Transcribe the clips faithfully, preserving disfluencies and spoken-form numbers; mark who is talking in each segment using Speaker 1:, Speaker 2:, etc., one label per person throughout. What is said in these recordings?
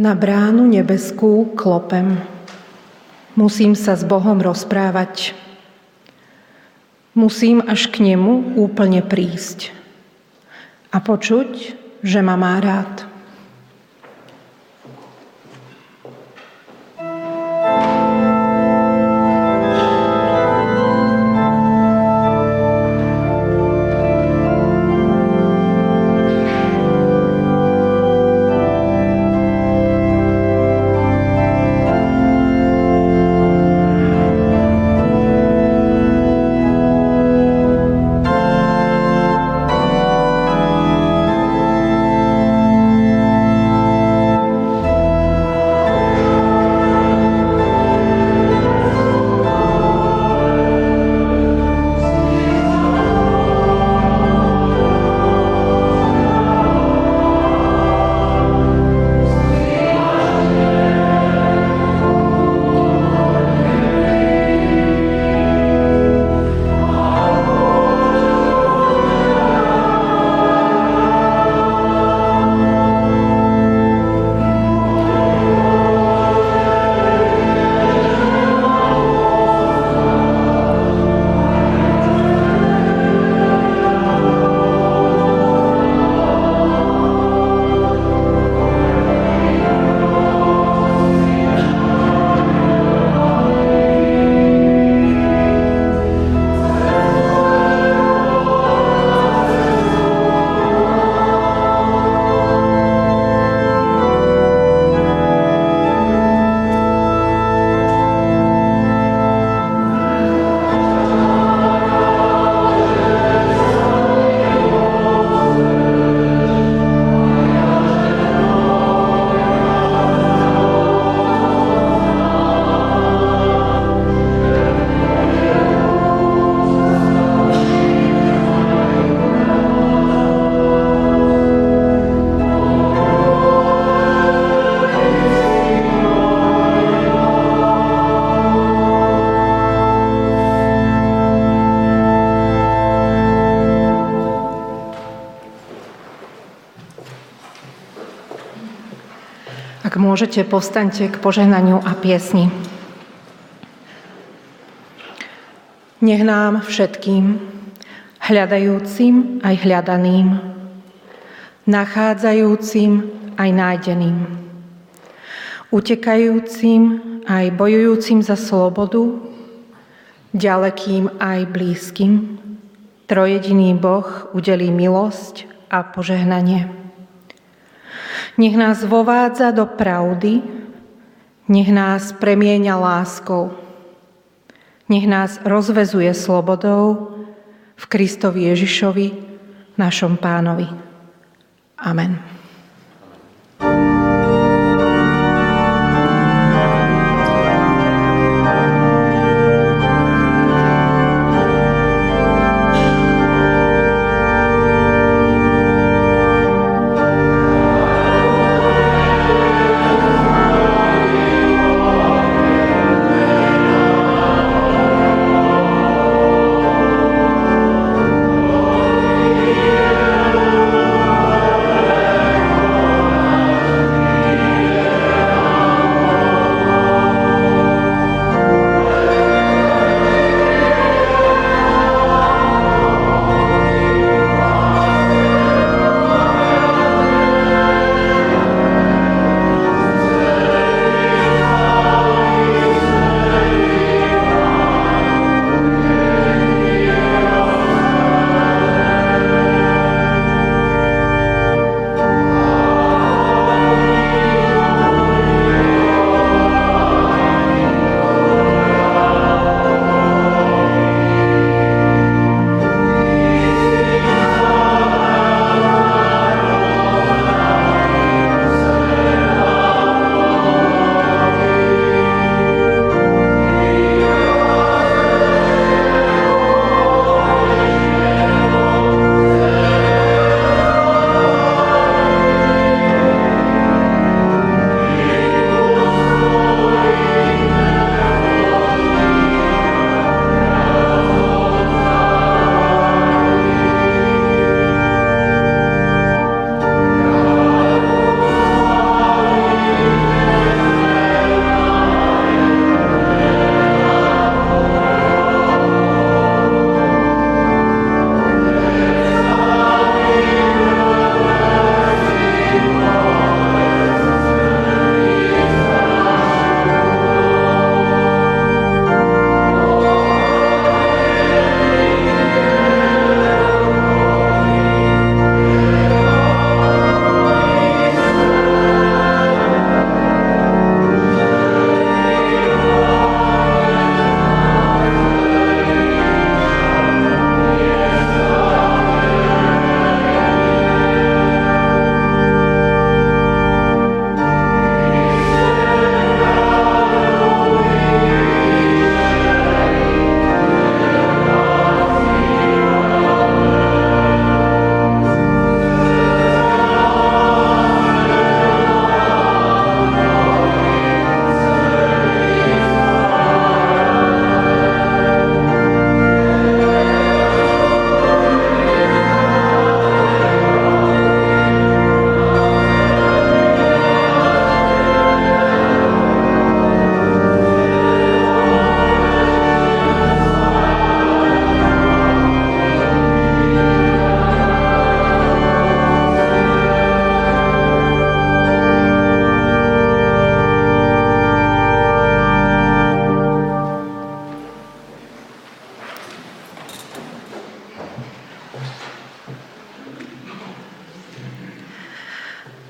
Speaker 1: Na bránu nebeskú klopem. Musím sa s Bohom rozprávať. Musím až k nemu úplne prísť a počuť, že ma má rád. Ak môžete, povstaňte k požehnaniu a piesni. Nech nám všetkým, hľadajúcim aj hľadaným, nachádzajúcim aj nájdeným, utekajúcim aj bojujúcim za slobodu, ďalekým aj blízkym, trojjediný Boh udelí milosť a požehnanie. Nech nás vovádza do pravdy, nech nás premieňa láskou, nech nás rozvezuje slobodou v Kristovi Ježišovi, našom Pánovi. Amen.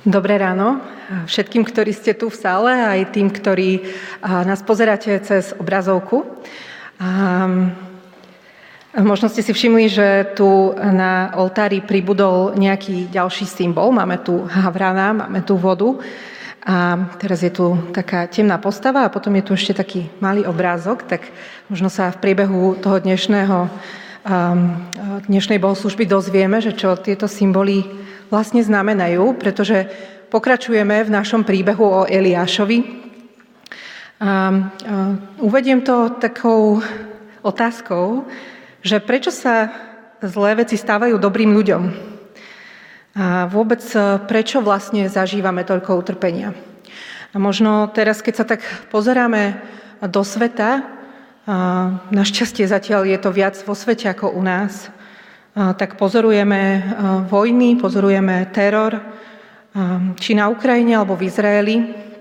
Speaker 1: Dobré ráno všetkým, ktorí ste tu v sále, aj tým, ktorí nás pozeráte cez obrazovku. Možno ste si všimli, že tu na oltári pribudol nejaký ďalší symbol. Máme tu havrana, máme tu vodu a teraz je tu taká temná postava a potom je tu ešte taký malý obrázok, tak možno sa v priebehu toho dnešného, dnešnej bohoslužby dozvieme, že čo tieto symboly vlastne znamenajú, pretože pokračujeme v našom príbehu o Eliášovi. Uvediem to takou otázkou, že prečo sa zlé veci stávajú dobrým ľuďom? A vôbec prečo vlastne zažívame toľko utrpenia? A možno teraz, keď sa tak pozeráme do sveta, našťastie zatiaľ je to viac vo svete ako u nás, tak pozorujeme vojny, pozorujeme teror, či na Ukrajine alebo v Izraeli.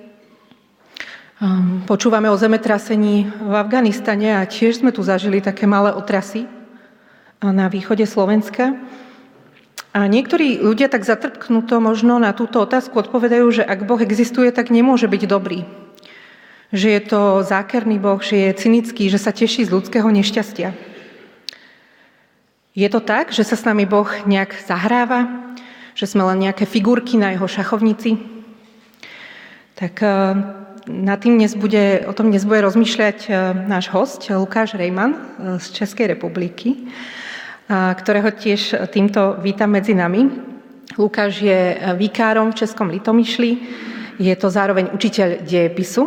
Speaker 1: Počúvame o zemetrasení v Afganistane a tiež sme tu zažili také malé otrasy na východe Slovenska. A niektorí ľudia tak zatrpknuto možno na túto otázku odpovedajú, že ak Boh existuje, tak nemôže byť dobrý. Že je to zákerný Boh, že je cynický, že sa teší z ľudského nešťastia. Je to tak, že sa s nami Boh nejak zahráva? Že sme len nejaké figurky na jeho šachovnici? Tak na tým dnes bude, o tom dnes bude rozmýšľať náš host, Lukáš Rejman z Českej republiky, ktorého tiež týmto vítam medzi nami. Lukáš je vikárom v Českom Litomyšli, je to zároveň učiteľ dejepisu.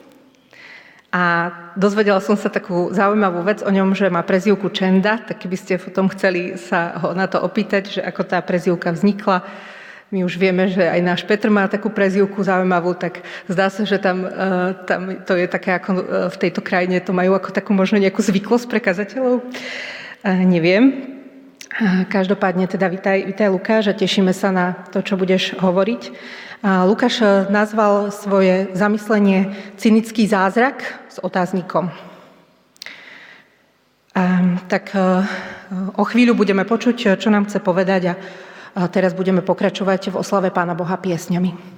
Speaker 1: A dozvedela som sa takú zaujímavú vec o ňom, že má prezývku Čenda, tak keby ste potom chceli sa ho na to opýtať, že ako tá prezývka vznikla. My už vieme, že aj náš Petr má takú prezývku zaujímavú, tak zdá sa, že tam, tam to je také ako v tejto krajine, to majú ako takú možno nejakú zvyklosť pre kazateľov. Neviem. Každopádne teda vitaj, vitaj Lukáš a tešíme sa na to, čo budeš hovoriť. Lukáš nazval svoje zamyslenie cynický zázrak s otáznikom. Tak o chvíľu budeme počuť, čo nám chce povedať a teraz budeme pokračovať v oslave Pána Boha piesňami.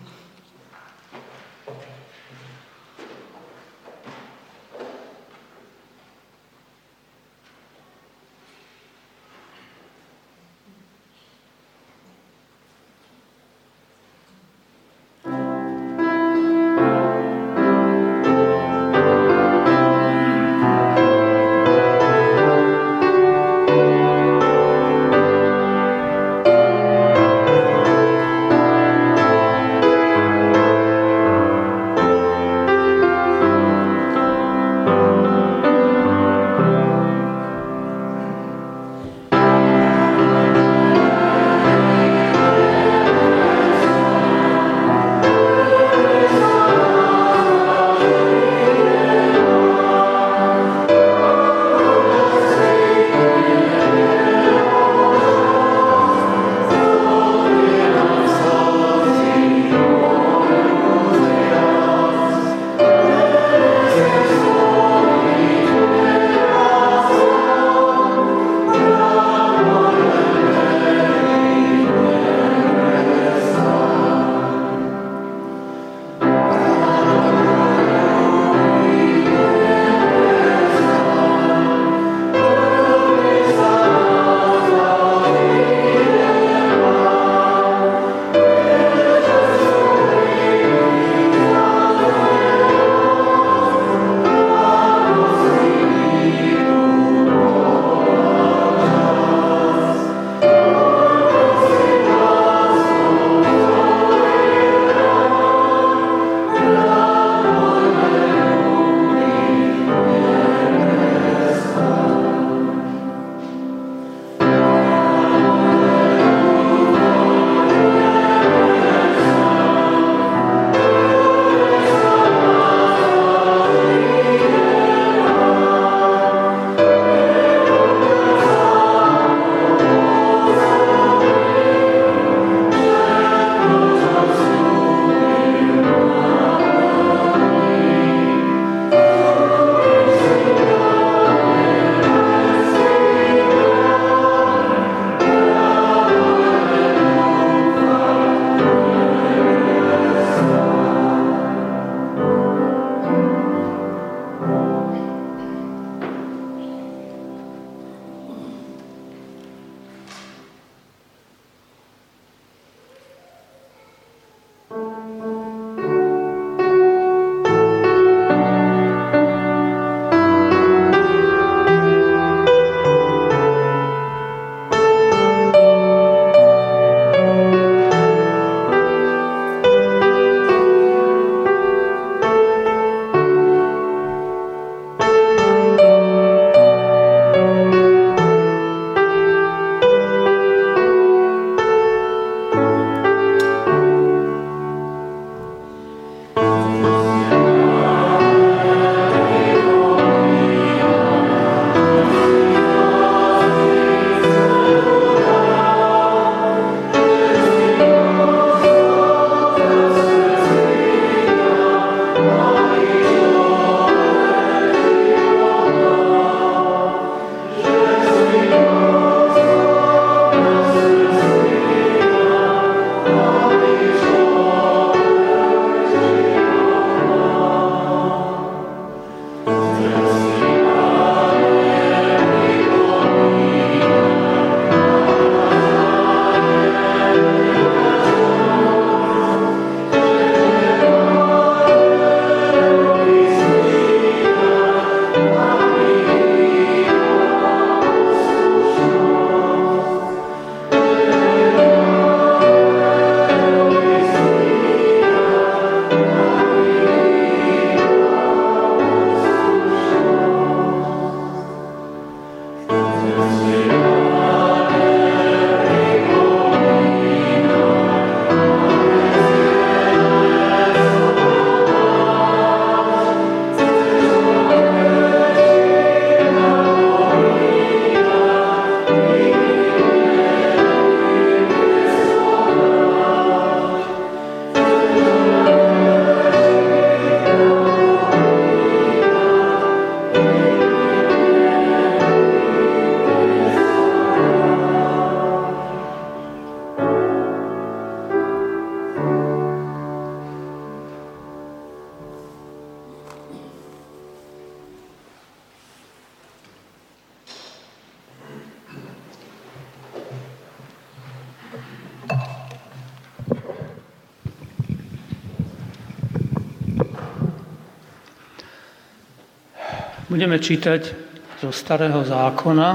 Speaker 2: Budeme čítať zo Starého zákona,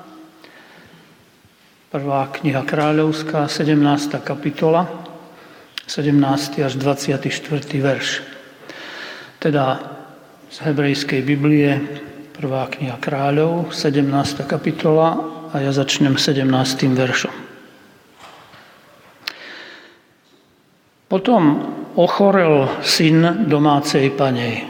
Speaker 2: prvá kniha kráľovská, sedemnásta kapitola, sedemnásty až dvadsiaty štvrtý verš. Teda z hebrejskej Biblie, prvá kniha kráľov, sedemnásta kapitola a ja začnem sedemnástym veršom. Potom ochorel syn domácej panej.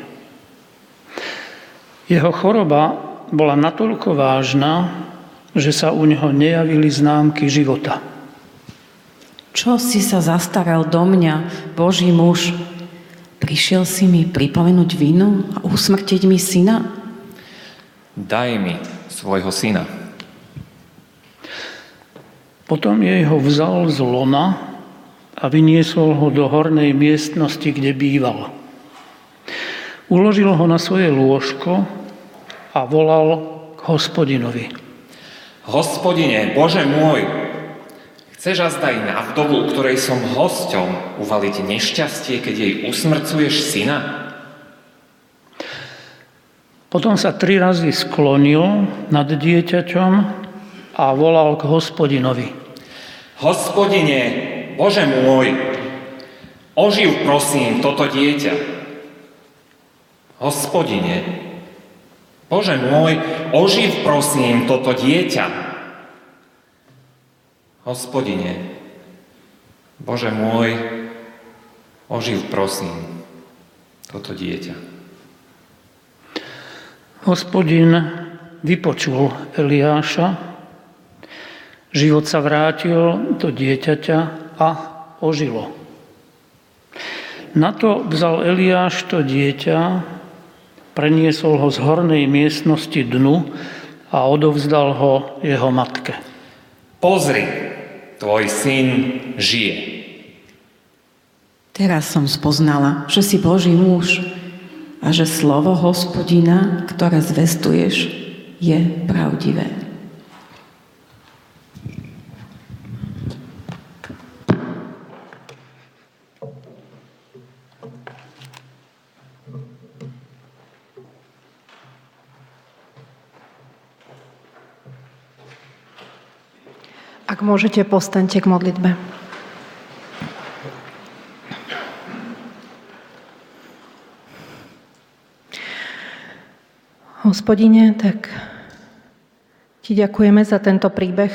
Speaker 2: Jeho choroba bola natoľko vážna, že sa u neho nejavili známky života.
Speaker 3: Čo si sa zastaral do mňa, Boží muž? Prišiel si mi pripomenúť vinu a usmrtiť mi syna?
Speaker 4: Daj mi svojho syna.
Speaker 2: Potom jej ho vzal z lona a vyniesol ho do hornej miestnosti, kde býval. Uložil ho na svoje lôžko a volal k Hospodinovi.
Speaker 4: Hospodine, Bože môj, chceš azdaj na vdovu, ktorej som hosťom, uvaliť nešťastie, keď jej usmrcuješ syna?
Speaker 2: Potom sa tri razy sklonil nad dieťaťom a volal k Hospodinovi.
Speaker 4: Hospodine, Bože môj, oživ prosím toto dieťa. Hospodine, Bože môj, oživ prosím toto dieťa. Hospodine, Bože môj, oživ prosím toto dieťa.
Speaker 2: Hospodin vypočul Eliáša, život sa vrátil do dieťaťa a ožilo. Na to vzal Eliáš to dieťa, preniesol ho z hornej miestnosti dnu a odovzdal ho jeho matke.
Speaker 4: Pozri, tvoj syn žije.
Speaker 3: Teraz som spoznala, že si Boží muž a že slovo Hospodina, ktoré zvestuješ, je pravdivé.
Speaker 1: Ak môžete, postaňte k modlitbe. Hospodine, tak ti ďakujeme za tento príbeh,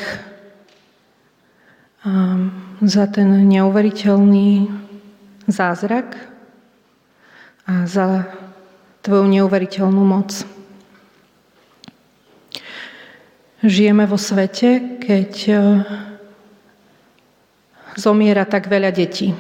Speaker 1: a za ten neuveriteľný zázrak a za tvoju neuveriteľnú moc. Žijeme vo svete, keď zomiera tak veľa detí.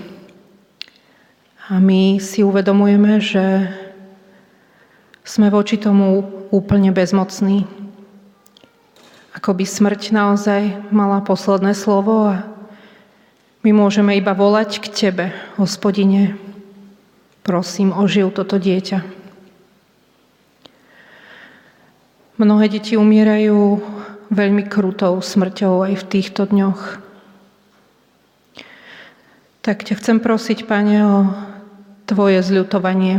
Speaker 1: A my si uvedomujeme, že sme voči tomu úplne bezmocní. Ako by smrť naozaj mala posledné slovo a my môžeme iba volať k tebe, Hospodine. Prosím, oživ toto dieťa. Mnohé deti umierajú veľmi krutou smrťou aj v týchto dňoch. Tak ťa chcem prosiť, Pane, o tvoje zľutovanie,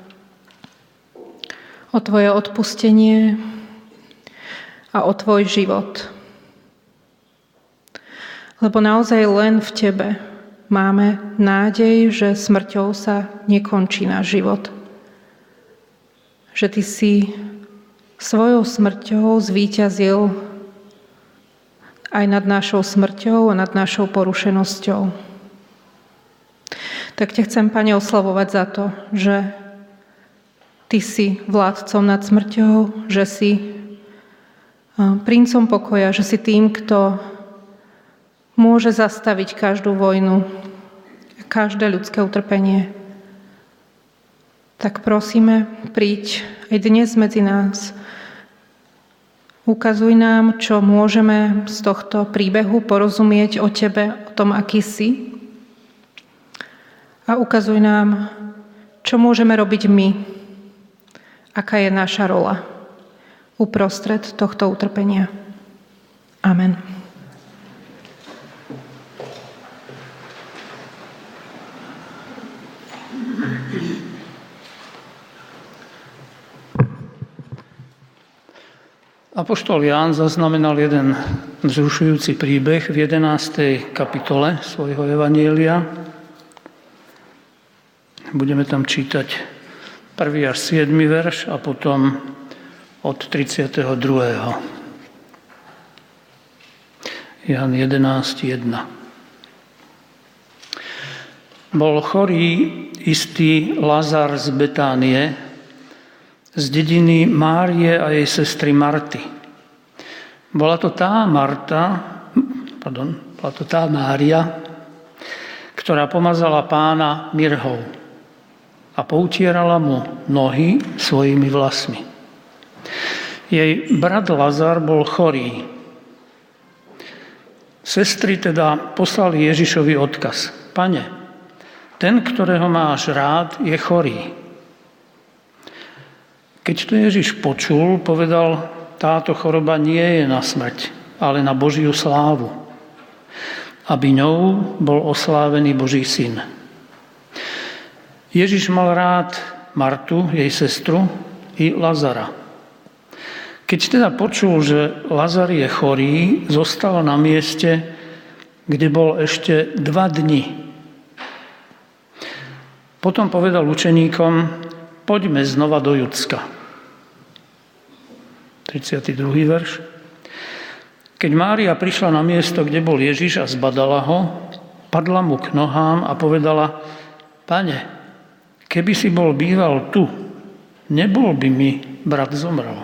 Speaker 1: o tvoje odpustenie a o tvoj život. Lebo naozaj len v tebe máme nádej, že smrťou sa nekončí náš život. Že ty si svojou smrťou zvíťazil aj nad našou smrťou a nad našou porušenosťou. Tak ťa chcem, Pane, oslavovať za to, že ty si vládcom nad smrťou, že si princom pokoja, že si tým, kto môže zastaviť každú vojnu, každé ľudské utrpenie. Tak prosíme, príď aj dnes medzi nás. Ukazuj nám, čo môžeme z tohto príbehu porozumieť o tebe, o tom, aký si. A ukazuj nám, čo môžeme robiť my, aká je naša rola uprostred tohto utrpenia. Amen.
Speaker 2: Apoštol Ján zaznamenal jeden vzrušujúci príbeh v jedenástej kapitole svojho evanjelia. Budeme tam čítať prvý až siedmy verš a potom od tridsiateho druhého Ján jedenásť jedna. Bol chorý istý Lazar z Betánie, z dediny Márie a jej sestry Marty. Bola to tá Marta, pardon, bola to tá Mária, ktorá pomazala Pána mirhou a poutierala mu nohy svojimi vlasmi. Jej brat Lazar bol chorý. Sestry teda poslali Ježišovi odkaz. Pane, ten, ktorého máš rád, je chorý. Keď to Ježiš počul, povedal, táto choroba nie je na smrť, ale na Božiu slávu, aby ňou bol oslávený Boží syn. Ježiš mal rád Martu, jej sestru, i Lazara. Keď teda počul, že Lazar je chorý, zostal na mieste, kde bol ešte dva dni. Potom povedal učeníkom, poďme znova do Judska. tridsiaty druhý verš. Keď Mária prišla na miesto, kde bol Ježiš a zbadala ho, padla mu k nohám a povedala, Pane, keby si bol býval tu, nebol by mi brat zomrel.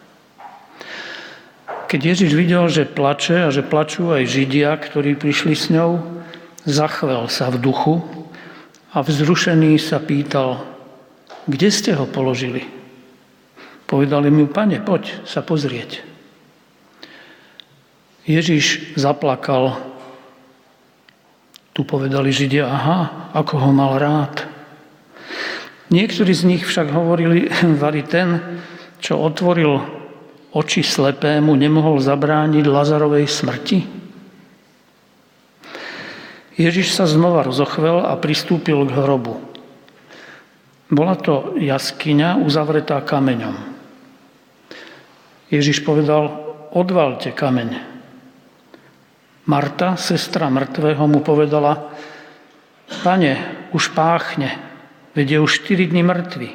Speaker 2: Keď Ježiš videl, že plače a že plačú aj Židia, ktorí prišli s ňou, zachvel sa v duchu a vzrušený sa pýtal, kde ste ho položili? Povedali mu, Pane, poď sa pozrieť. Ježiš zaplakal. Tu povedali Židia, aha, ako ho mal rád. Niektorí z nich však hovorili, vari ten, čo otvoril oči slepému, nemohol zabrániť Lazarovej smrti. Ježiš sa znova rozochvel a pristúpil k hrobu. Bola to jaskyňa uzavretá kameňom. Ježiš povedal, odvalte kameň. Marta, sestra mŕtvého, mu povedala, Pane, už páchne, veď je už štyri dni mŕtvy.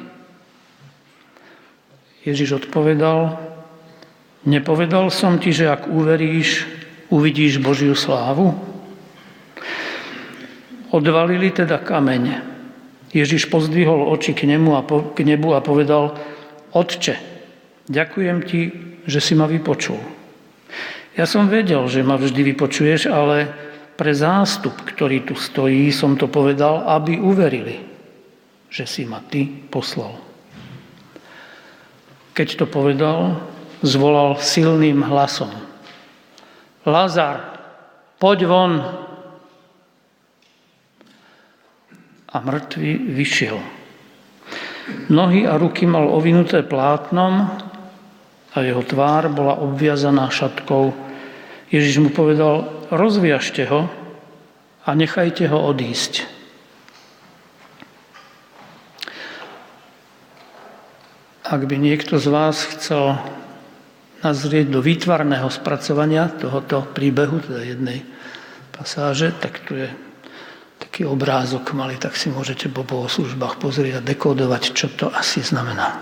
Speaker 2: Ježiš odpovedal, nepovedal som ti, že ak uveríš, uvidíš Božiu slávu? Odvalili teda kameň. Ježiš pozdvihol oči k nemu a po, k nebu a povedal, Otče, ďakujem ti, že si ma vypočul. Ja som vedel, že ma vždy vypočuješ, ale pre zástup, ktorý tu stojí, som to povedal, aby uverili, že si ma ty poslal. Keď to povedal, zvolal silným hlasom. Lazar, poď von! A mŕtvy vyšiel. Nohy a ruky mal ovinuté plátnom a jeho tvár bola obviazaná šatkou. Ježiš mu povedal, rozviažte ho a nechajte ho odísť. Ak by niekto z vás chcel nazrieť do výtvarného spracovania tohoto príbehu, teda jednej pasáže, tak tu je taký obrázok malý, tak si môžete po bohoslužbách pozrieť a dekodovať, čo to asi znamená.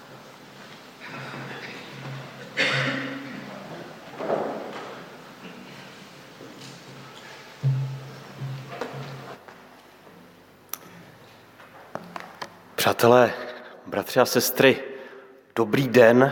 Speaker 5: Přátelé, bratři a sestry, dobrý den.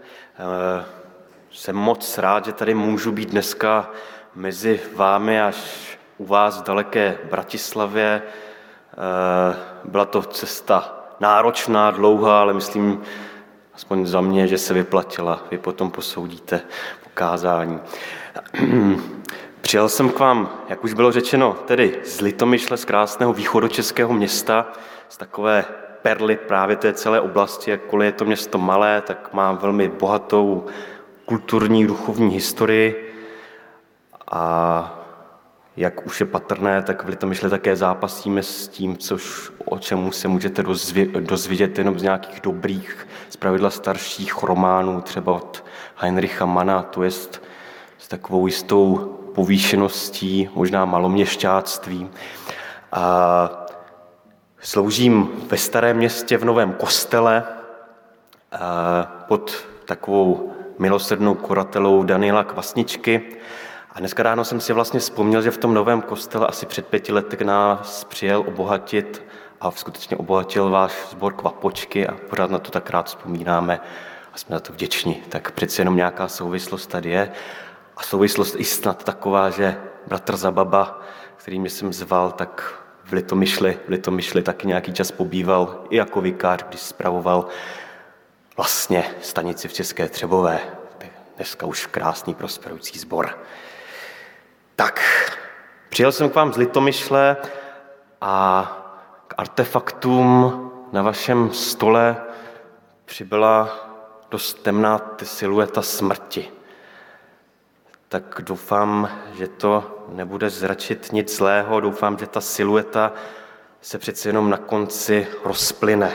Speaker 5: Jsem moc rád, že tady můžu být dneska mezi vámi až u vás v daleké Bratislavě. Byla to cesta náročná, dlouhá, ale myslím, aspoň za mě, že se vyplatila. Vy potom posoudíte pokázání. Přijel jsem k vám, jak už bylo řečeno, tedy z Litomyšle, z krásného východočeského města, z takové perly právě té celé oblasti, jakkoliv je to město malé, tak má velmi bohatou kulturní, duchovní historii. A jak už je patrné, tak v Litomyšli také zápasíme s tím, což, o čemu se můžete dozvědět jenom z nějakých dobrých, zpravidla starších románů, třeba od Heinricha Manna, to je s takovou jistou povýšeností, možná maloměšťáctvím. A sloužím ve Starém Městě v Novém Kostele pod takovou milosrdnou kuratelou Daniela Kvasničky. A dneska ráno jsem si vlastně vzpomněl, že v tom Novém Kostele asi před pěti lety k nás přijel obohatit a skutečně obohatil váš sbor Kvapočky a pořád na to tak rád vzpomínáme a jsme za to vděční. Tak přeci jenom nějaká souvislost tady je. A souvislost i snad taková, že bratr Zababa, který mě jsem zval, tak v Litomyšli, v Litomyšli taky nějaký čas pobýval i jako vikář, když spravoval vlastně stanici v České Třebové. Dneska už krásný prosperující sbor. Tak, přijel jsem k vám z Litomyšle a k artefaktům na vašem stole přibyla dost temná silueta smrti. Tak doufám, že to nebude zračit nic zlého, doufám, že ta silueta se přeci jenom na konci rozplyne.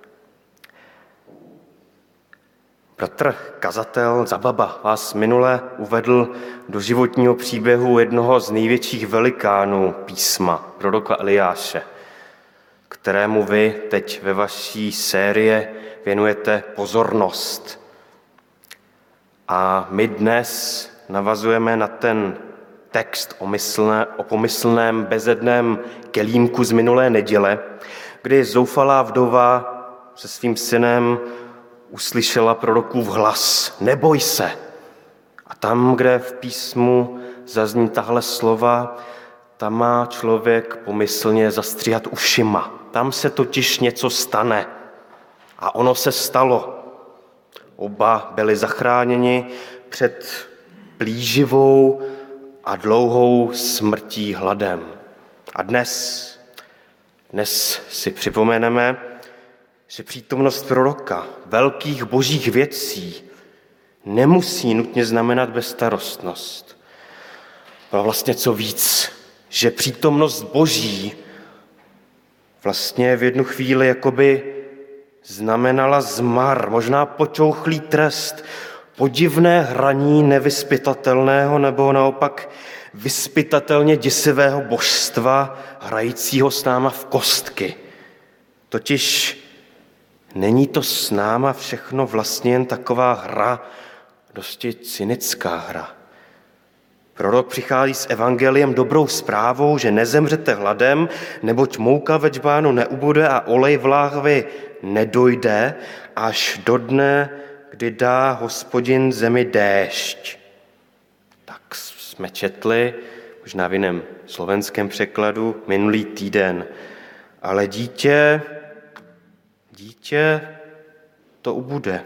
Speaker 5: Bratr kazatel Zababa vás minule uvedl do životního příběhu jednoho z největších velikánů písma, proroka Eliáše, kterému vy teď ve vaší série věnujete pozornost. A my dnes navazujeme na ten text o, myslné, o pomyslném bezedném kelímku z minulé neděle, kdy zoufalá vdova se svým synem uslyšela prorokův hlas: neboj se. A tam, kde v písmu zazní tahle slova, tam má člověk pomyslně zastříhat ušima. Tam se totiž něco stane. A ono se stalo. Oba byli zachráněni před plíživou a dlouhou smrtí hladem. A dnes, dnes si připomeneme, že přítomnost proroka velkých božích věcí nemusí nutně znamenat bezstarostnost. Ale vlastně co víc, že přítomnost boží vlastně v jednu chvíli jakoby znamenala zmar, možná počouchlý trest, podivné hraní nevyzpytatelného nebo naopak vyzpytatelně děsivého božstva, hrajícího s náma v kostky. Totiž není to s náma všechno vlastně jen taková hra, dosti cynická hra. Prorok přichází s evangeliem dobrou zprávou, že nezemřete hladem, neboť mouka ve džbánu neubude a olej v láhvi nedojde až do dne, kdy dá Hospodin zemi déšť. Tak jsme četli, možná v jiném slovenském překladu, minulý týden. Ale dítě, dítě to ubude.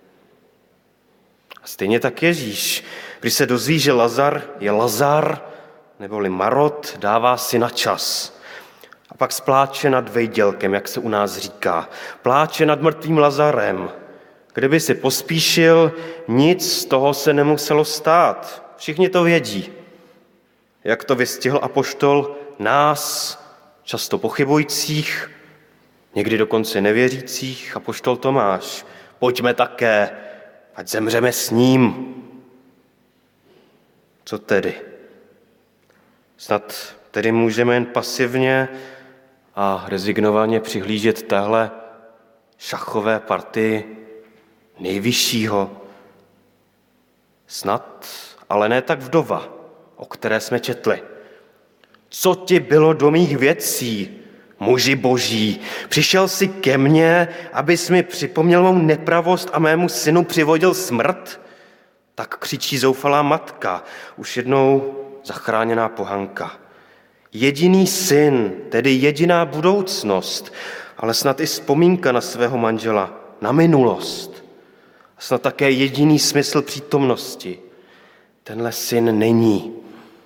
Speaker 5: A stejně tak Ježíš, když se dozví, že Lazar je Lazar, neboli Marot, dává si na čas. A pak spláče nad vejdělkem, jak se u nás říká. Pláče nad mrtvým Lazarem. Kdyby si pospíšil, nic z toho se nemuselo stát. Všichni to vědí. Jak to vystihl apoštol nás, často pochybujících, někdy dokonce nevěřících, apoštol Tomáš. Pojďme také, ať zemřeme s ním. Co tedy? Snad tedy můžeme jen pasivně a rezignovaně přihlížet téhle šachové partii nejvyššího. Snad, ale ne tak vdova, o které jsme četli. Co ti bylo do mých věcí, muži boží? Přišel jsi ke mně, abys mi připomněl mou nepravost a mému synu přivodil smrt? Tak křičí zoufalá matka, už jednou zachráněná pohanka. Jediný syn, tedy jediná budoucnost, ale snad i vzpomínka na svého manžela, na minulost. A snad také jediný smysl přítomnosti. Tenhle syn není.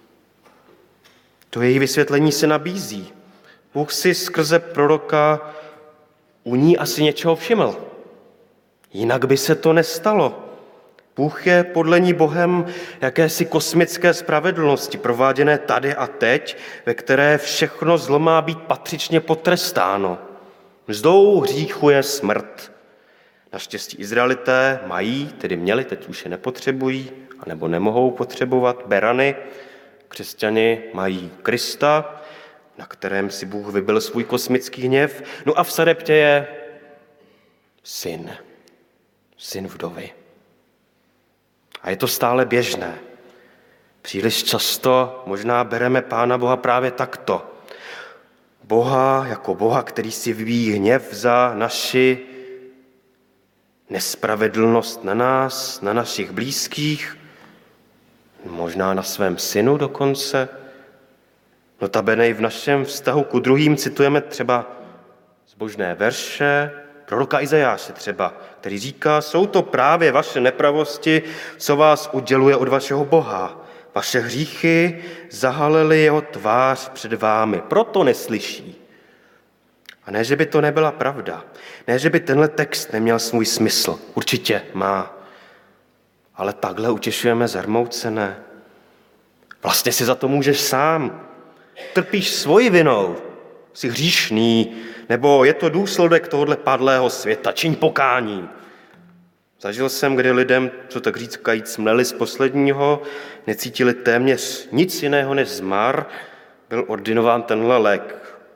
Speaker 5: To její vysvětlení se nabízí. Bůh si skrze proroka u ní asi něčeho všiml. Jinak by se to nestalo. Bůh je podle ní Bohem jakési kosmické spravedlnosti, prováděné tady a teď, ve které všechno zlo má být patřičně potrestáno. Mzdou hříchu je smrt. Naštěstí Izraelité mají, tedy měli, teď už je nepotřebují, anebo nemohou potřebovat berany. Křesťani mají Krista, na kterém si Bůh vybil svůj kosmický hněv. No a v Sareptě je syn. Syn vdovy. A je to stále běžné. Příliš často možná bereme Pána Boha právě takto. Boha jako Boha, který si vyvíjí hněv za naši nespravedlnost na nás, na našich blízkých, možná na svém synu dokonce. Notabene i v našem vztahu ku druhým citujeme třeba zbožné verše, proroka Izajáše třeba, který říká, jsou to právě vaše nepravosti, co vás uděluje od vašeho Boha. Vaše hříchy zahalily jeho tvář před vámi, proto neslyší. A ne, že by to nebyla pravda. Ne, že by tenhle text neměl svůj smysl. Určitě má. Ale takhle utěšujeme zarmoucené. Vlastně si za to můžeš sám. Trpíš svoji vinou. Jsi hříšný. Nebo je to důsledek tohohle padlého světa. Čiň pokání. Zažil jsem, kdy lidem, co tak říkajíc, mleli z posledního, necítili téměř nic jiného než zmar, byl ordinován tenhle lék.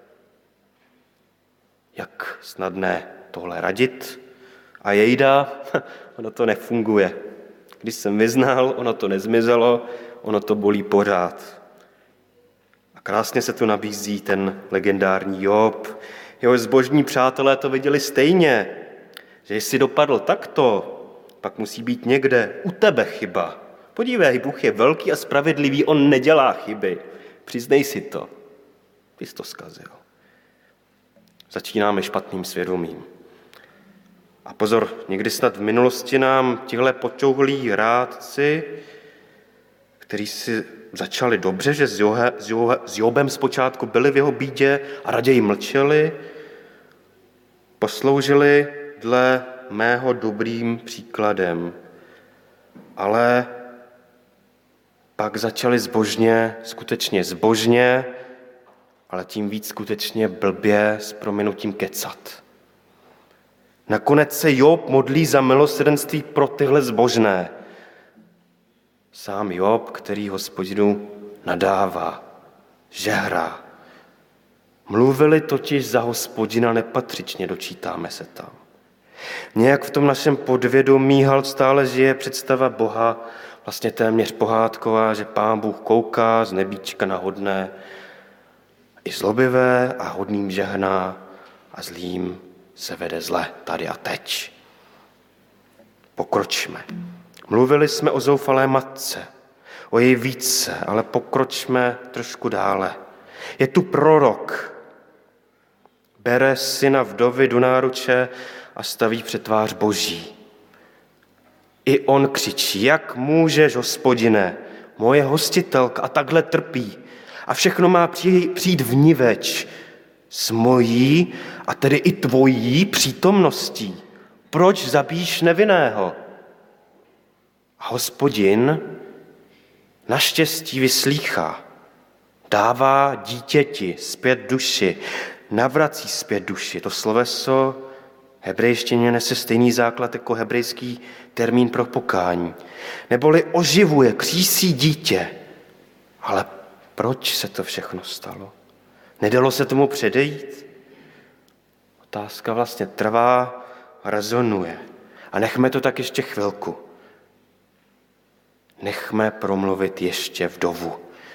Speaker 5: Jak snadné tohle radit? A jejda, ono to nefunguje. Když jsem vyznal, ono to nezmizelo, ono to bolí pořád. A krásně se tu nabízí ten legendární Job. Jeho zbožní přátelé to viděli stejně, že jestli dopadl takto, pak musí být někde u tebe chyba. Podívej, Bůh je velký a spravedlivý, on nedělá chyby. Přiznej si to. Ty jsi to zkazil. Začínáme špatným svědomím. A pozor, někdy snad v minulosti nám tihle počouhlí rádci, kteří si začali dobře, že s, Johe, s, Johe, s Jobem zpočátku byli v jeho bídě a raději mlčeli, posloužili dle mého dobrým příkladem, ale pak začali zbožně, skutečně zbožně, ale tím víc skutečně blbě s prominutím kecat. Nakonec se Job modlí za milosrdenství pro tyhle zbožné. Sám Job, který Hospodinu nadává, žehrá. Mluvili totiž za Hospodina nepatřičně, dočítáme se tam. Nějak v tom našem podvědomí hal stále žije představa Boha, vlastně téměř pohádková, že Pán Bůh kouká z nebíčka na hodné, i zlobivé a hodným žehná a zlým se vede zle tady a teď. Pokročme. Mluvili jsme o zoufalé matce, o její více, ale pokročme trošku dále. Je tu prorok. Bere syna vdovy do náruče a staví před tvář Boží. I on křičí, jak můžeš, Hospodine, moje hostitelka a takhle trpí. A všechno má přijít vniveč s mojí, a tedy i tvojí přítomností. Proč zabíjíš nevinného? A Hospodin naštěstí vyslýchá, dává dítěti zpět duši, navrací zpět duši. To sloveso hebrejštině nese stejný základ jako hebrejský termín pro pokání. Neboli oživuje, křísí dítě. Ale proč se to všechno stalo? Nedalo se tomu předejít? Otázka vlastně trvá, rezonuje. A nechme to tak ještě chvilku. Nechme promluvit ještě vdovu.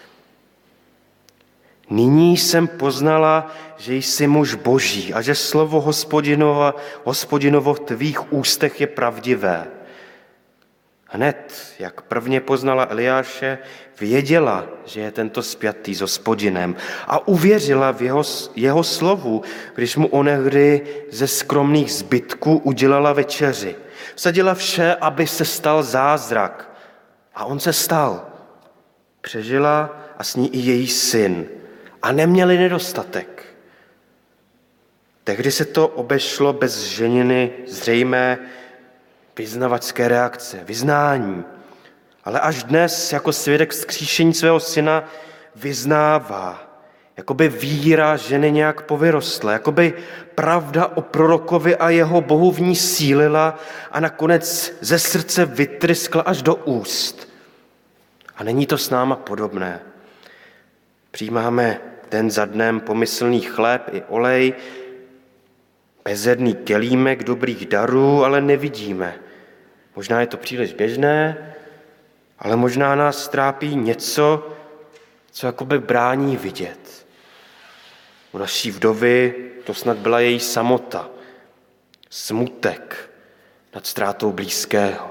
Speaker 5: Nyní jsem poznala, že jsi muž Boží a že slovo Hospodinova, Hospodinovo v tvých ústech je pravdivé. Hned, jak prvně poznala Eliáše, věděla, že je tento spjatý s Hospodinem a uvěřila v jeho, jeho slovu, když mu onehdy ze skromných zbytků udělala večeři. Vsadila vše, aby se stal zázrak. A on se stal. Přežila a s ní i její syn. A neměli nedostatek. Tehdy se to obešlo bez ženiny zřejmé, vyznavačské reakce, vyznání. Ale až dnes jako svědek vzkříšení svého syna vyznává, jakoby víra ženy nějak povyrostla, jakoby pravda o prorokovi a jeho bohu v ní sílila a nakonec ze srdce vytryskla až do úst. A není to s náma podobné. Přijímáme den za dnem pomyslný chléb i olej, bezedný kelímek dobrých darů, ale nevidíme. Možná je to příliš běžné, ale možná nás trápí něco, co jakoby brání vidět. U naší vdovy to snad byla její samota, smutek nad ztrátou blízkého.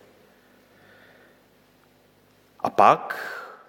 Speaker 5: A pak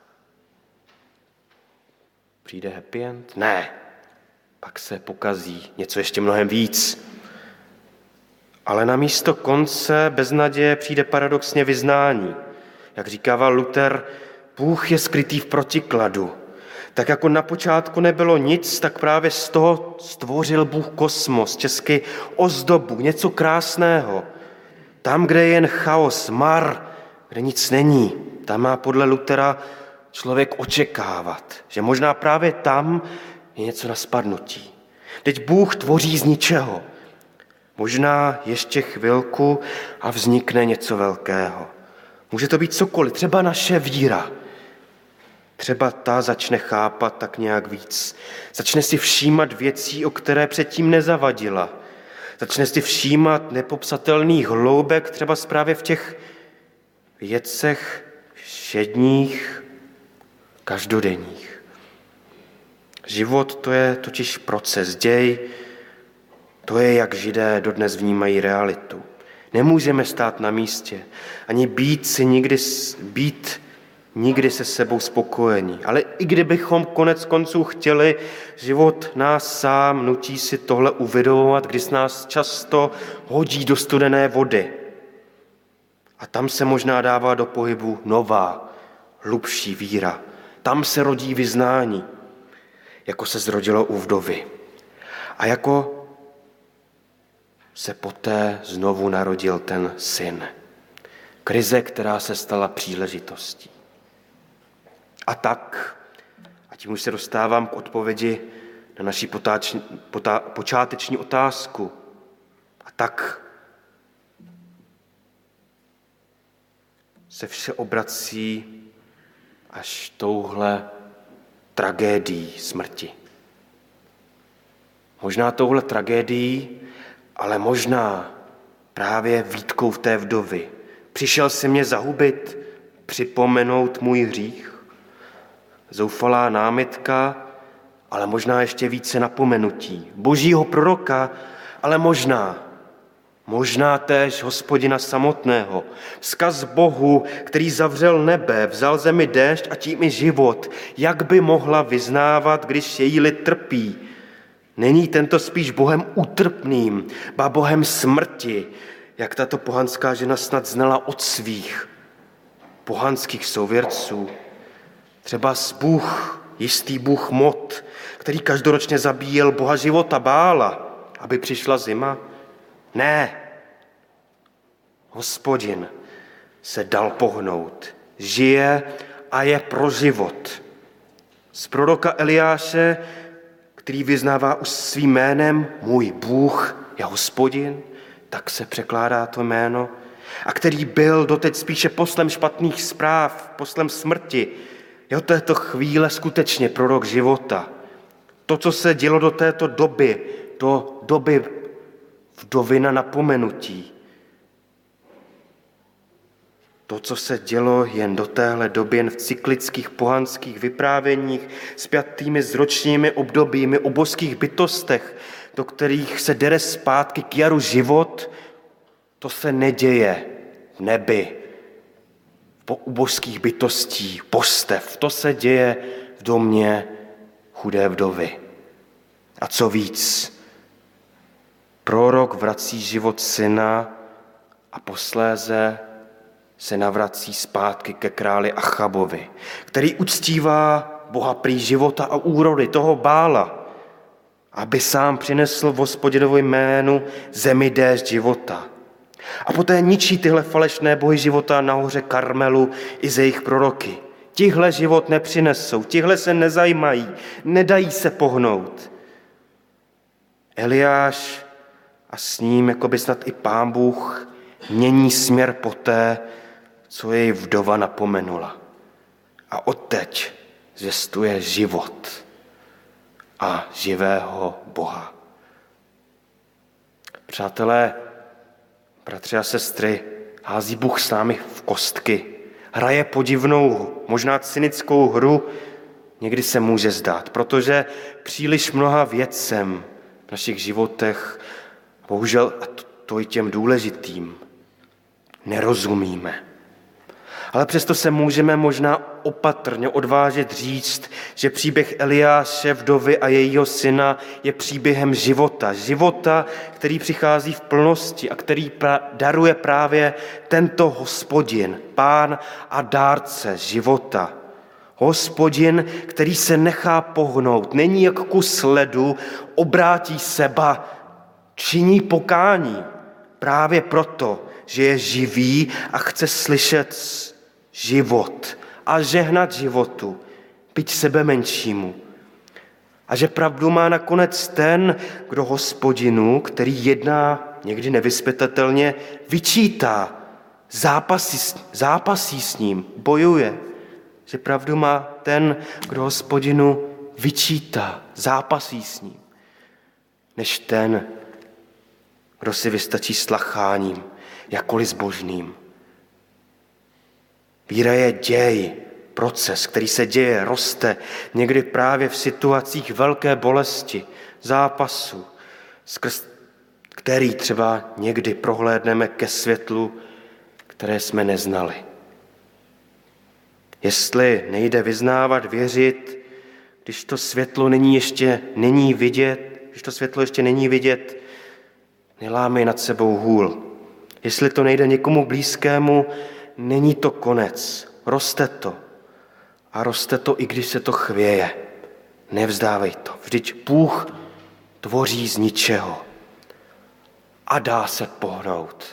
Speaker 5: přijde happy end? Ne. Pak se pokazí něco ještě mnohem víc. Ale na místo konce bez naděje přijde paradoxně vyznání. Jak říkával Luther, Bůh je skrytý v protikladu. Tak jako na počátku nebylo nic, tak právě z toho stvořil Bůh kosmos, česky ozdobu, něco krásného. Tam, kde je jen chaos, mar, kde nic není, tam má podle Luthera člověk očekávat, že možná právě tam je něco na spadnutí. Teď Bůh tvoří z ničeho. Možná ještě chvilku a vznikne něco velkého. Může to být cokoliv, třeba naše víra. Třeba ta začne chápat tak nějak víc. Začne si všímat věcí, o které předtím nezavadila. Začne si všímat nepopsatelných hloubek, třeba právě v těch věcech všedních, každodenních. Život to je totiž proces, děj, to je, jak Židé dodnes vnímají realitu. Nemůžeme stát na místě, ani být si nikdy, být nikdy se sebou spokojení. Ale i kdybychom konec konců chtěli, život nás sám nutí si tohle uvědomovat, když nás často hodí do studené vody. A tam se možná dává do pohybu nová, hlubší víra. Tam se rodí vyznání, jako se zrodilo u vdovy. A jako se poté znovu narodil ten syn. Krize, která se stala příležitostí. A tak, a tím už se dostávám k odpovědi na naši potáční, potá, počáteční otázku. A tak se vše obrací až touhle tragédií smrti. Možná touhle tragédií, ale možná právě výtkou v té vdovy. Přišel si mě zahubit, připomenout můj hřích. Zoufalá námitka, ale možná ještě více napomenutí. Božího proroka, ale možná, možná též Hospodina samotného. Vzkaz Bohu, který zavřel nebe, vzal zemi déšť a tím i život. Jak by mohla vyznávat, když její lid trpí? Není tento spíš Bohem útrpným, ba Bohem smrti, jak tato pohanská žena snad znala od svých pohanských souvěrců? Třeba Bůh, jistý Bůh Mot, který každoročně zabíjel Boha života Bála, aby přišla zima? Ne. Hospodin se dal pohnout, žije a je pro život. Z proroka Eliáše, který vyznává už svým jménem můj Bůh je Hospodin, tak se překládá to jméno, a který byl doteď spíše poslem špatných zpráv, poslem smrti, je od této chvíle skutečně prorok života. To, co se dělo do této doby, do doby vdovy na napomenutí, to, co se dělo jen do téhle doby, jen v cyklických pohanských vyprávěních spjatými s ročními obdobími o božských bytostech, do kterých se dere zpátky k jaru život, to se neděje v nebi, u božských bytostí, božstev. To se děje v domě chudé vdovy. A co víc, prorok vrací život syna a posléze se navrací zpátky ke králi Achabovi, který uctívá Boha prý života a úrody, toho Bála, aby sám přinesl v Hospodinovi jménu zemi déšť života.
Speaker 6: A poté ničí tyhle falešné bohy života nahoře Karmelu i ze jejich proroky. Tihle život nepřinesou, tihle se nezajímají, nedají se pohnout. Eliáš a s ním, jako by snad i Pán Bůh, mění směr poté, co jej vdova napomenula. A odteď zvěstuje život a živého Boha. Přátelé, bratři a sestry, hází Bůh s námi v kostky. Hraje podivnou, možná cynickou hru, někdy se může zdát, protože příliš mnoha věcem v našich životech, bohužel a to i těm důležitým, nerozumíme. Ale přesto se můžeme možná opatrně odvážit říct, že příběh Eliáše, vdovy a jejího syna je příběhem života. Života, který přichází v plnosti a který pra- daruje právě tento Hospodin, Pán a dárce života. Hospodin, který se nechá pohnout, není jak kus ledu, obrátí se, ba činí pokání. Právě proto, že je živý a chce slyšet život a žehnat životu, byť sebe menšímu. A že pravdu má nakonec ten, kdo Hospodinu, který jedná někdy nevyzpytatelně, vyčítá, zápasí, zápasí s ním, bojuje. Že pravdu má ten, kdo Hospodinu vyčítá, zápasí s ním, než ten, kdo si vystačí s tlacháním, jakkoliv zbožným. Víra je děj, proces, který se děje, roste, někdy právě v situacích velké bolesti, zápasu, skrz který třeba někdy prohlédneme ke světlu, které jsme neznali. Jestli nejde vyznávat, věřit, když to světlo není ještě není vidět, když to světlo ještě není vidět, nelámej nad sebou hůl. Jestli to nejde někomu blízkému, není to konec. Roste to. A roste to, i když se to chvěje. Nevzdávej to. Vždyť Bůh tvoří z ničeho. A dá se pohnout.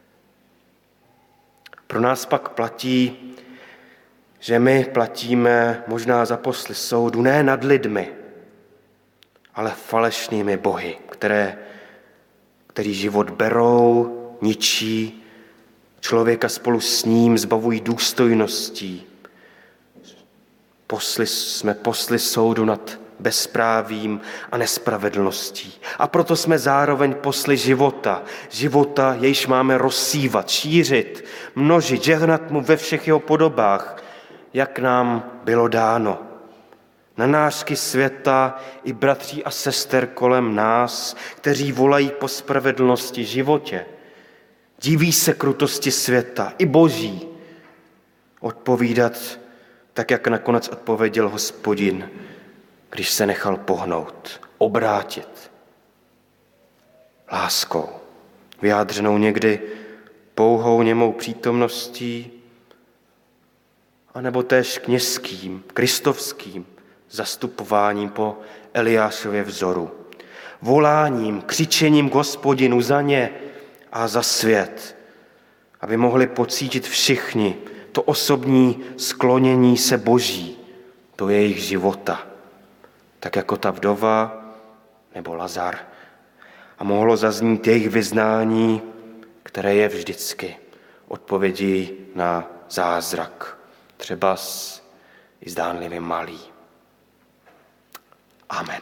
Speaker 6: Pro nás pak platí, že my platíme možná za posly soudu ne nad lidmi, ale falešnými bohy, které, který život berou, ničí, člověka spolu s ním zbavují důstojností. Posly, jsme posly soudu nad bezprávím a nespravedlností. A proto jsme zároveň posly života. Života, jejž máme rozsívat, šířit, množit, žehnat mu ve všech jeho podobách, jak nám bylo dáno. Na nářky světa i bratří a sester kolem nás, kteří volají po spravedlnosti životě. Diví se krutosti světa i boží. Odpovídat tak, jak nakonec odpověděl Hospodin, když se nechal pohnout, obrátit láskou, vyjádřenou někdy pouhou němou přítomností, anebo též kněžským, kristovským zastupováním po Eliášově vzoru, voláním, křičením k Hospodinu za ně a za svět, aby mohli pocítit všichni to osobní sklonění se Boží do jejich života, tak jako ta vdova nebo Lazar. A mohlo zaznít jejich vyznání, které je vždycky odpovědí na zázrak, třeba i zdánlivě malý. Amen.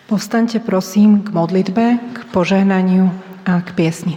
Speaker 1: Povstaňte prosím k modlitbe, k požehnaniu a k piesni.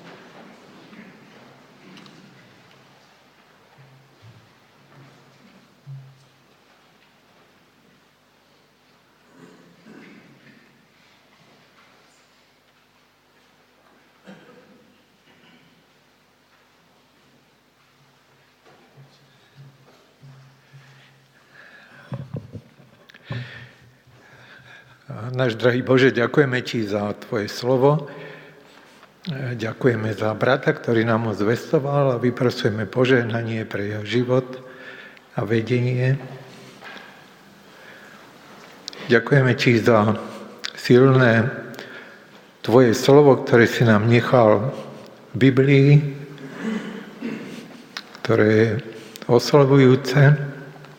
Speaker 7: Náš drahý Bože, ďakujeme Ti za Tvoje slovo. Ďakujeme za brata, ktorý nám ho zvestoval a vyprosujeme požehnanie pre jeho život a vedenie. Ďakujeme Ti za silné Tvoje slovo, ktoré si nám nechal v Biblii, ktoré je oslovujúce.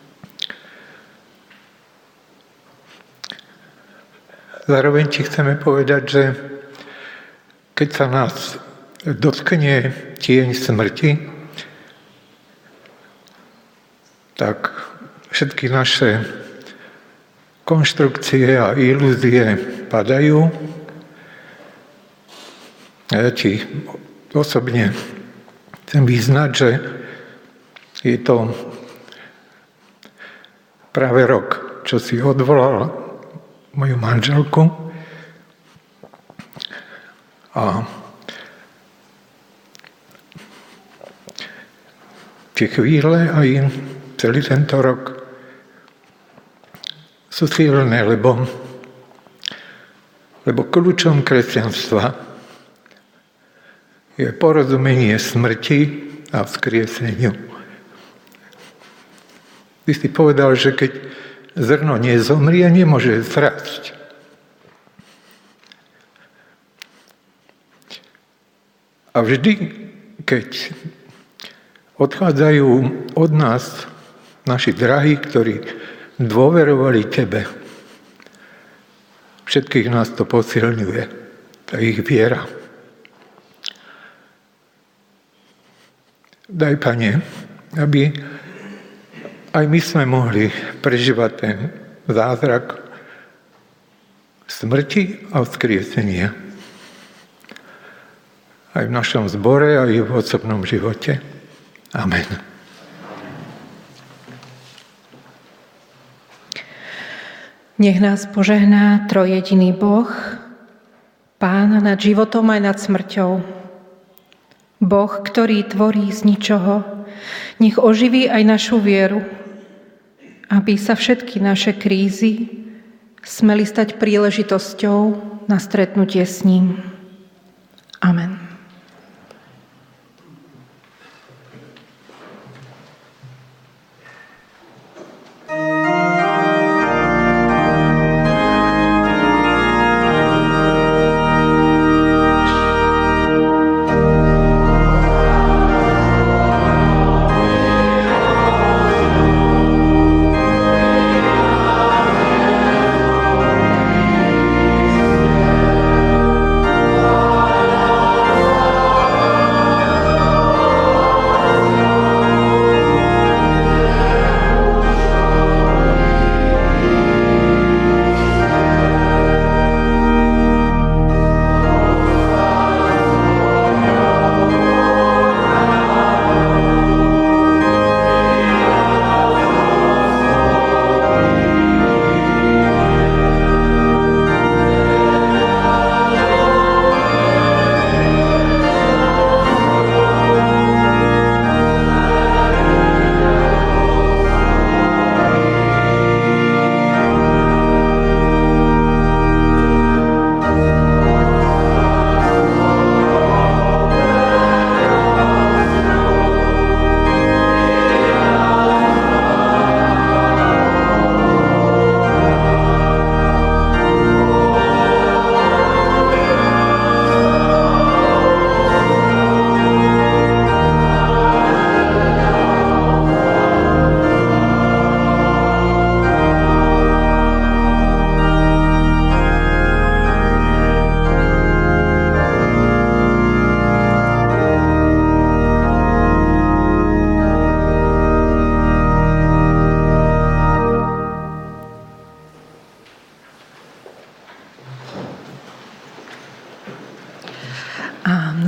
Speaker 7: Zároveň Ti chceme povedať, že keď sa nás dotkne tieň smrti, tak všetky naše konštrukcie a ilúzie padajú. A ja Ti osobne chcem vyznať, že je to práve rok, čo si odvolal moju manželku a tie chvíle aj celý tento rok sú silné, lebo, lebo kľúčom kresťanstva je porozumenie smrti a vzkrieseniu. Ty si povedal, že keď zrno nezomrie, nemôže zrásť. A vždy, keď odchádzajú od nás naši drahí, ktorí dôverovali Tebe, všetkých nás to posilňuje, tá ich viera. Daj, Pane, aby aj my sme mohli prežívať ten zázrak smrti a vzkriesenia. Aj v našom zbore, aj v osobnom živote. Amen.
Speaker 1: Nech nás požehná trojjediný Boh, Pán nad životom aj nad smrťou. Boh, ktorý tvorí z ničoho, nech oživí aj našu vieru, aby sa všetky naše krízy smeli stať príležitosťou na stretnutie s ním. Amen.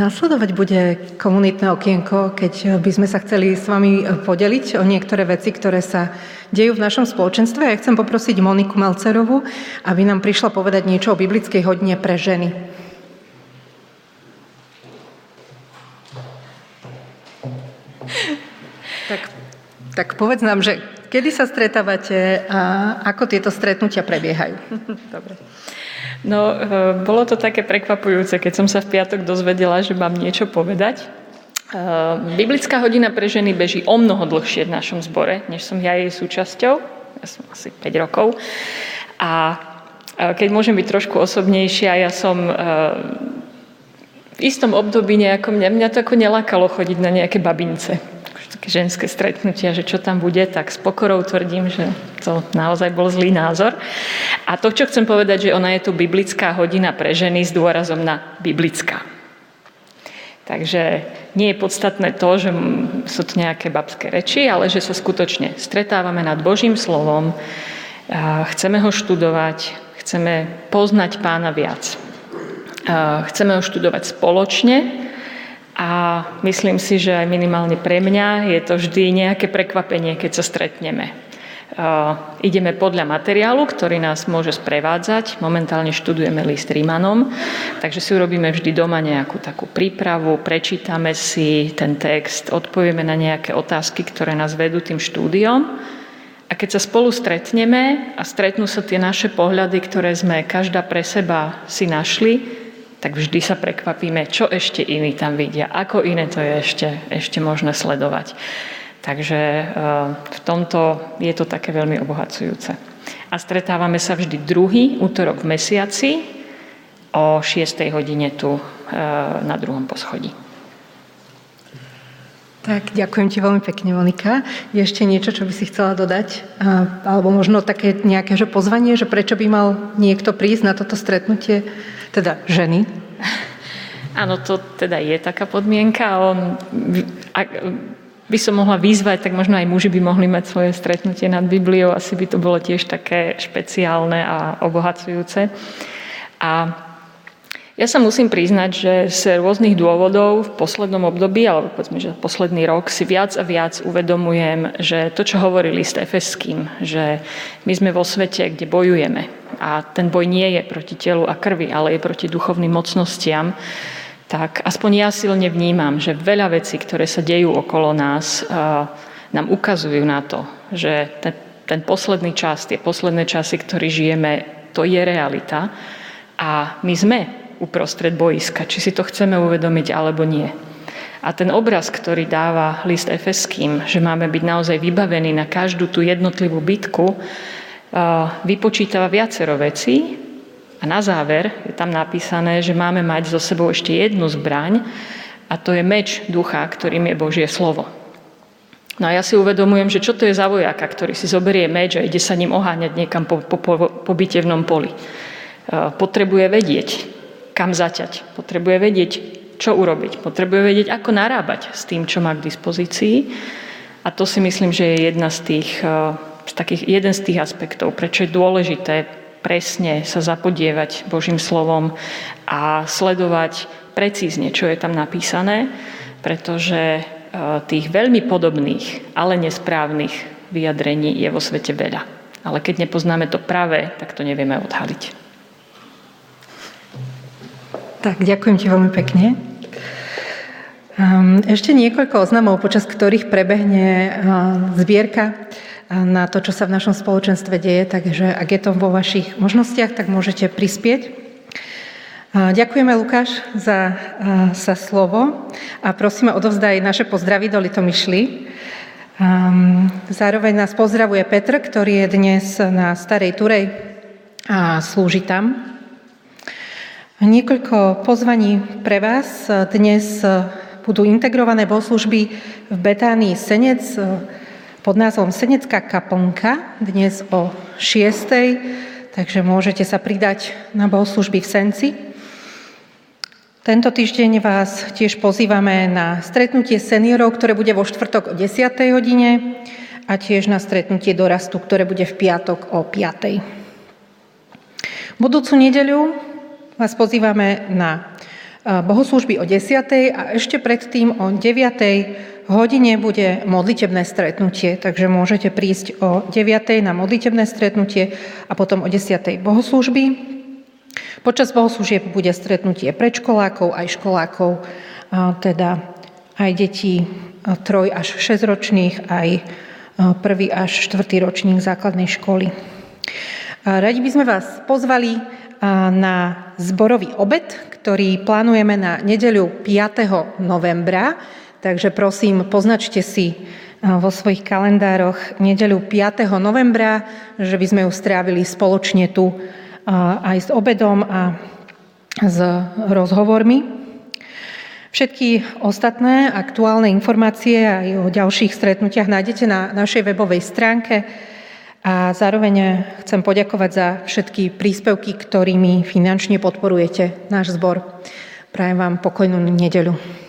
Speaker 1: Nasledovať bude komunitné okienko, keď by sme sa chceli s vami podeliť o niektoré veci, ktoré sa dejú v našom spoločenstve. Ja chcem poprosiť Moniku Melcerovú, aby nám prišla povedať niečo o biblickej hodine pre ženy. Tak, tak povedz nám, že kedy sa stretávate a ako tieto stretnutia prebiehajú?
Speaker 8: Dobre. No, bolo to také prekvapujúce, keď som sa v piatok dozvedela, že mám niečo povedať. Biblická hodina pre ženy beží o mnoho dlhšie v našom zbore, než som ja jej súčasťou. Ja som asi päť rokov. A keď môžem byť trošku osobnejšia, ja som v istom období nejako, mňa, mňa to ako nelákalo chodiť na nejaké babince. Také ženské stretnutia, že čo tam bude, tak s pokorou tvrdím, že to naozaj bol zlý názor. A to, čo chcem povedať, že ona je tu biblická hodina pre ženy s dôrazom na biblická. Takže nie je podstatné to, že sú to nejaké babské reči, ale že sa skutočne stretávame nad Božím slovom, chceme ho študovať, chceme poznať Pána viac. Chceme ho študovať spoločne a myslím si, že aj minimálne pre mňa je to vždy nejaké prekvapenie, keď sa stretneme. Uh, ideme podľa materiálu, ktorý nás môže sprevádzať. Momentálne študujeme list Rímanom, takže si urobíme vždy doma nejakú takú prípravu, prečítame si ten text, odpovieme na nejaké otázky, ktoré nás vedú tým štúdiom. A keď sa spolu stretneme a stretnú sa tie naše pohľady, ktoré sme každá pre seba si našli, tak vždy sa prekvapíme, čo ešte iní tam vidia, ako iné to je ešte, ešte možné sledovať. Takže v tomto je to také veľmi obohacujúce. A stretávame sa vždy druhý útorok v mesiaci o šiestej hodine tu na druhom poschodí.
Speaker 1: Tak, ďakujem ti veľmi pekne, Monika. Je ešte niečo, čo by si chcela dodať? Alebo možno také nejaké že pozvanie, že prečo by mal niekto prísť na toto stretnutie, teda ženy?
Speaker 8: Áno, to teda je taká podmienka. On, ak by som mohla vyzvať, tak možno aj muži by mohli mať svoje stretnutie nad Bibliou. Asi by to bolo tiež také špeciálne a obohacujúce. A ja sa musím priznať, že z rôznych dôvodov v poslednom období, alebo povedzme, že posledný rok, si viac a viac uvedomujem, že to, čo hovorí list Efeským, že my sme vo svete, kde bojujeme. A ten boj nie je proti telu a krvi, ale je proti duchovným mocnostiam. Tak aspoň ja silne vnímam, že veľa vecí, ktoré sa dejú okolo nás, nám ukazujú na to, že ten, ten posledný čas, tie posledné časy, ktoré žijeme, to je realita. A my sme uprostred boiska, či si to chceme uvedomiť, alebo nie. A ten obraz, ktorý dáva list Efeským, že máme byť naozaj vybavení na každú tú jednotlivú bitku, vypočítava viacero vecí a na záver je tam napísané, že máme mať so sebou ešte jednu zbraň a to je meč ducha, ktorým je Božie slovo. No a ja si uvedomujem, že čo to je za vojaka, ktorý si zoberie meč a ide sa ním oháňať niekam po, po, po, po bitevnom poli. Potrebuje vedieť, kam zaťať. Potrebuje vedieť, čo urobiť. Potrebuje vedieť, ako narábať s tým, čo má k dispozícii. A to si myslím, že je jedna z tých, z takých, jeden z tých aspektov, prečo je dôležité presne sa zapodievať Božím slovom a sledovať precízne, čo je tam napísané, pretože tých veľmi podobných, ale nesprávnych vyjadrení je vo svete veľa. Ale keď nepoznáme to pravé, tak to nevieme odhaliť.
Speaker 1: Tak, ďakujem ti veľmi pekne. Ešte niekoľko oznamov, počas ktorých prebehne zbierka na to, čo sa v našom spoločenstve deje, takže ak je to vo vašich možnostiach, tak môžete prispieť. Ďakujeme, Lukáš, za, za slovo a prosíme, odovzdaj naše pozdravy do Litomyšly. Zároveň nás pozdravuje Petr, ktorý je dnes na Starej Turej a slúži tam. Niekoľko pozvaní pre vás. Dnes budú integrované bohoslužby v Betánii Senec pod názvom Senecká kaplnka, dnes o šiestej, takže môžete sa pridať na bohoslužby v Senci. Tento týždeň vás tiež pozývame na stretnutie seniorov, ktoré bude vo štvrtok o desiatej hodine a tiež na stretnutie dorastu, ktoré bude v piatok o piatej. Budúcu nedeľu vás pozývame na bohoslúžby o desiatej a ešte predtým o deviatej hodine bude modlitebné stretnutie, takže môžete prísť o deviatej na modlitebné stretnutie a potom o desiatej bohoslúžby. Počas bohoslúžieb bude stretnutie predškolákov aj školákov, teda aj detí troj až šesťročných, aj prvý až štvrtý ročník základnej školy. Radi by sme vás pozvali na zborový obed, ktorý plánujeme na nedeľu piateho novembra, takže prosím, poznačte si vo svojich kalendároch nedeľu piateho novembra, že by sme ju strávili spoločne tu aj s obedom a s rozhovormi. Všetky ostatné aktuálne informácie aj o ďalších stretnutiach nájdete na našej webovej stránke. A zároveň chcem poďakovať za všetky príspevky, ktorými finančne podporujete náš zbor. Prajem vám pokojnú nedeľu.